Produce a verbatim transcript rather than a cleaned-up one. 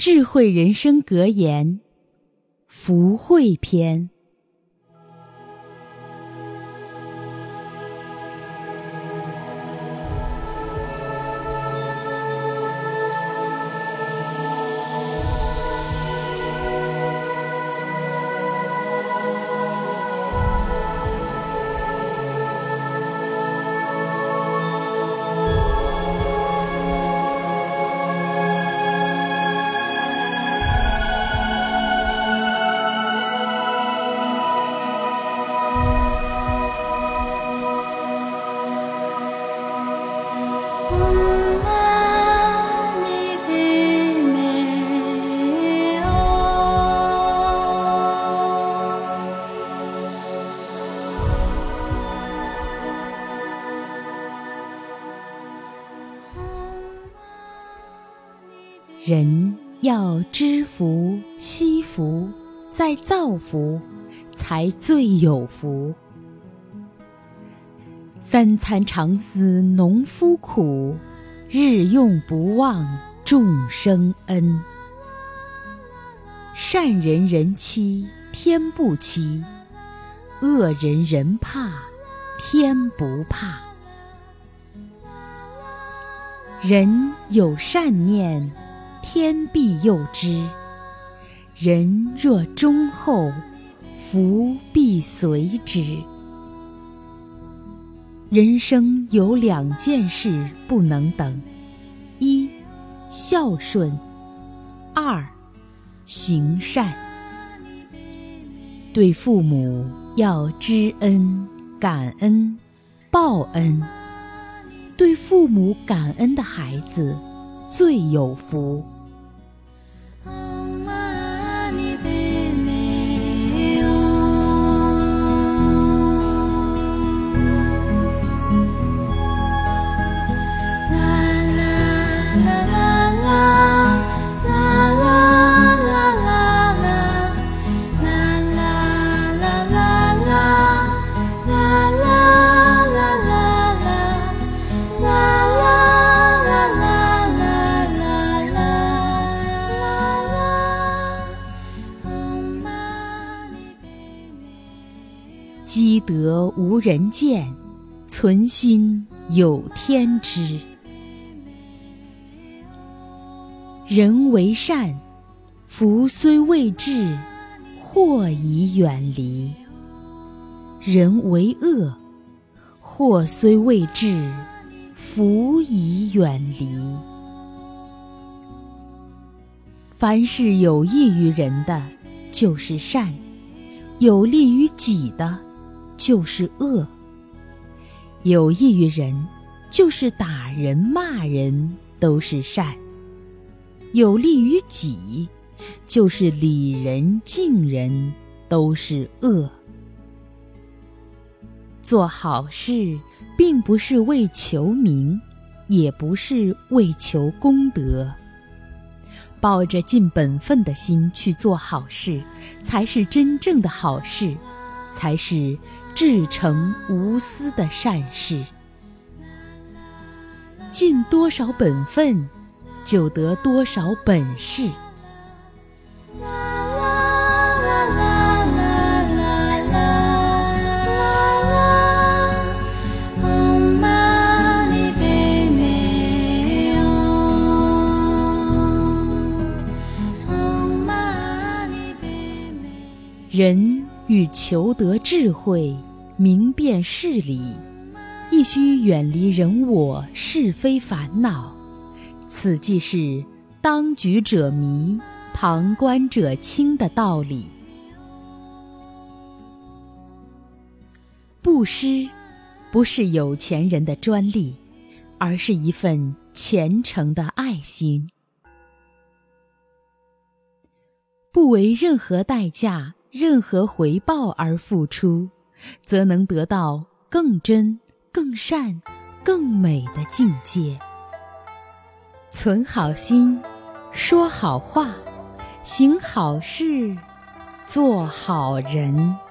智慧人生格言，福慧篇。人要知福、惜福，再造福，才最有福。三餐常思农夫苦，日用不忘众生恩。善人人欺天不欺，恶人人怕天不怕。人有善念，天必佑之；人若忠厚，福必随之。人生有两件事不能等：一、孝顺；二、行善。对父母要知恩、感恩、报恩。对父母感恩的孩子最有福。积德无人见，存心有天知。人为善，福虽未至，祸已远离；人为恶，祸虽未至，福已远离。凡是有益于人的，就是善；有利于己的，就是恶。有益于人，就是打人骂人，都是善；有利于己，就是礼人敬人，都是恶。做好事并不是为求名，也不是为求功德，抱着尽本分的心去做好事，才是真正的好事，才是至诚无私的善事。尽多少本分，就得多少本事。人欲求得智慧，明辨事理，亦须远离人我是非烦恼。此即是当局者迷，旁观者清的道理。布施不是有钱人的专利，而是一份虔诚的爱心。不为任何代价、任何回报而付出，则能得到更真、更善、更美的境界。存好心，说好话，行好事，做好人。